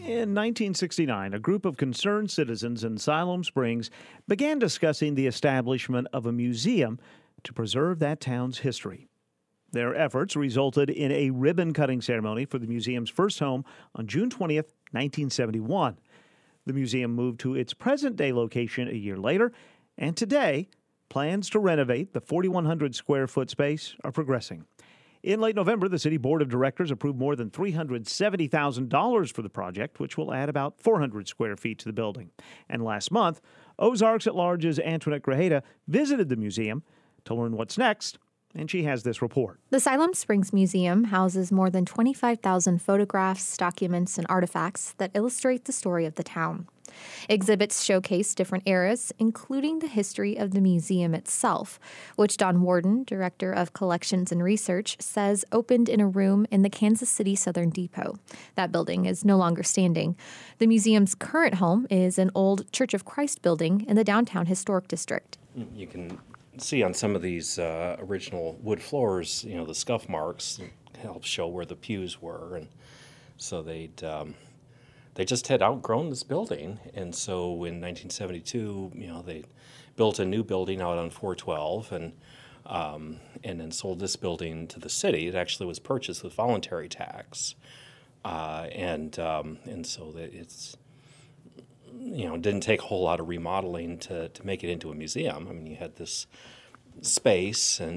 In 1969, a group of concerned citizens in Siloam Springs began discussing the establishment of a museum to preserve that town's history. Their efforts resulted in a ribbon-cutting ceremony for the museum's first home on June 20th, 1971. The museum moved to its present-day location a year later, and today, plans to renovate the 4,100-square-foot space are progressing. In late November, the City Board of Directors approved more than $370,000 for the project, which will add about 400 square feet to the building. And last month, Ozarks at Large's Antoinette Grajeda visited the museum to learn what's next, and she has this report. The Siloam Springs Museum houses more than 25,000 photographs, documents, and artifacts that illustrate the story of the town. Exhibits showcase different eras, including the history of the museum itself, which Don Warden, Director of Collections and Research, says opened in a room in the Kansas City Southern Depot. That building is no longer standing. The museum's current home is an old Church of Christ building in the downtown historic district. You can see on some of these original wood floors, the scuff marks help show where the pews were, and so they just had outgrown this building, and so in 1972, they built a new building out on 412, and then sold this building to the city. It actually was purchased with voluntary tax, and so that it's didn't take a whole lot of remodeling to make it into a museum. I mean, you had this space, and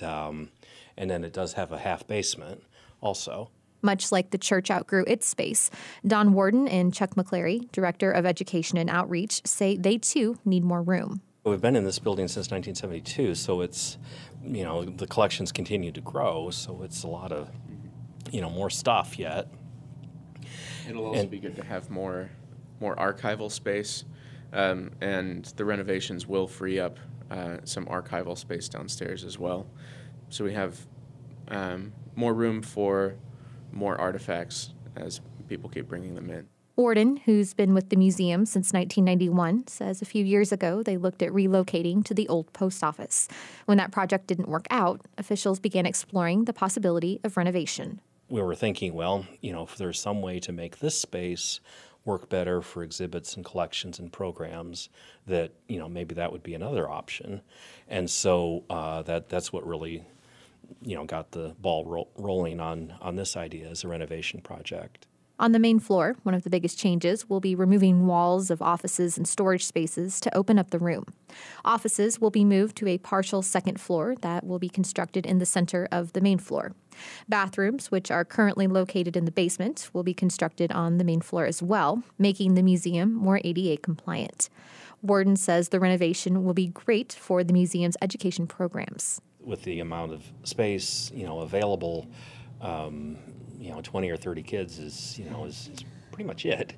then it does have a half basement also. Much like the church outgrew its space, Don Warden and Chuck McClary, Director of Education and Outreach, say they too need more room. We've been in this building since 1972, so it's, the collections continue to grow, so it's a lot of, more stuff yet. It'll also be good to have more archival space, and the renovations will free up some archival space downstairs as well. So we have more room for more artifacts as people keep bringing them in. Warden, who's been with the museum since 1991, says a few years ago they looked at relocating to the old post office. When that project didn't work out, officials began exploring the possibility of renovation. We were thinking, if there's some way to make this space work better for exhibits and collections and programs, that, maybe that would be another option. And so that's what really got the ball rolling on this idea as a renovation project. On the main floor, one of the biggest changes will be removing walls of offices and storage spaces to open up the room. Offices will be moved to a partial second floor that will be constructed in the center of the main floor. Bathrooms, which are currently located in the basement, will be constructed on the main floor as well, making the museum more ADA compliant. Warden says the renovation will be great for the museum's education programs. With the amount of space, available, 20 or 30 kids is pretty much it.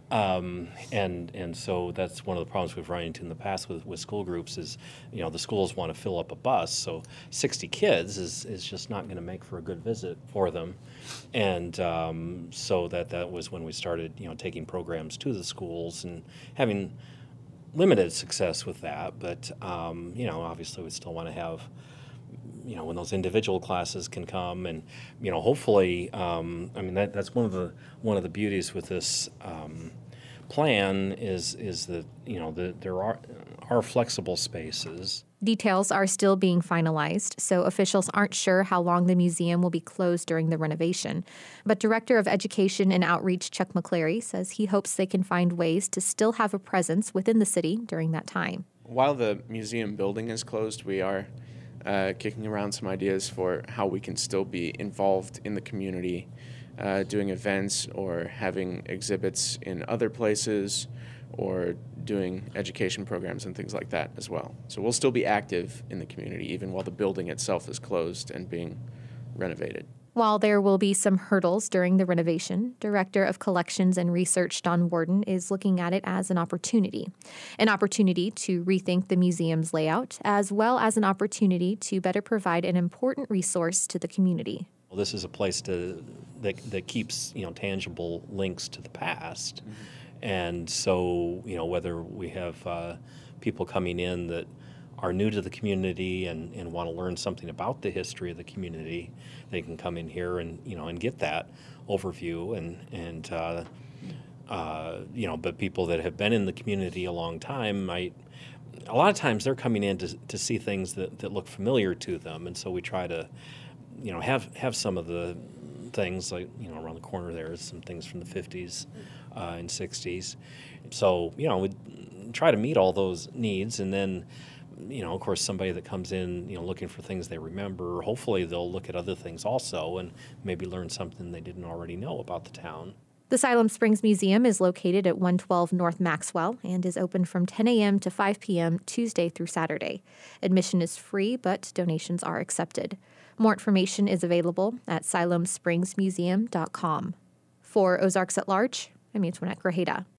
And so that's one of the problems we've run into in the past with school groups is, the schools want to fill up a bus, so 60 kids is just not going to make for a good visit for them. And so that was when we started, taking programs to the schools and having limited success with that. But, obviously we still want to have when those individual classes can come, and hopefully, that's one of the beauties with this plan is that there are flexible spaces. Details are still being finalized, so officials aren't sure how long the museum will be closed during the renovation. But Director of Education and Outreach Chuck McClary says he hopes they can find ways to still have a presence within the city during that time. While the museum building is closed, we are kicking around some ideas for how we can still be involved in the community, doing events or having exhibits in other places or doing education programs and things like that as well. So we'll still be active in the community even while the building itself is closed and being renovated. While there will be some hurdles during the renovation, Director of Collections and Research Don Warden is looking at it as an opportunity to rethink the museum's layout, as well as an opportunity to better provide an important resource to the community. Well, this is a place that keeps tangible links to the past, and so whether we have people coming in that are new to the community and want to learn something about the history of the community, they can come in here and and get that overview and But people that have been in the community a long time a lot of times they're coming in to see things that look familiar to them, and so we try to, have some of the things like, around the corner there is some things from the 50s and 60s. So, we try to meet all those needs, and then, of course, somebody that comes in, looking for things they remember, hopefully they'll look at other things also and maybe learn something they didn't already know about the town. The Siloam Springs Museum is located at 112 North Maxwell and is open from 10 a.m. to 5 p.m. Tuesday through Saturday. Admission is free, but donations are accepted. More information is available at siloamspringsmuseum.com. For Ozarks at Large, I'm Antoinette Grajeda.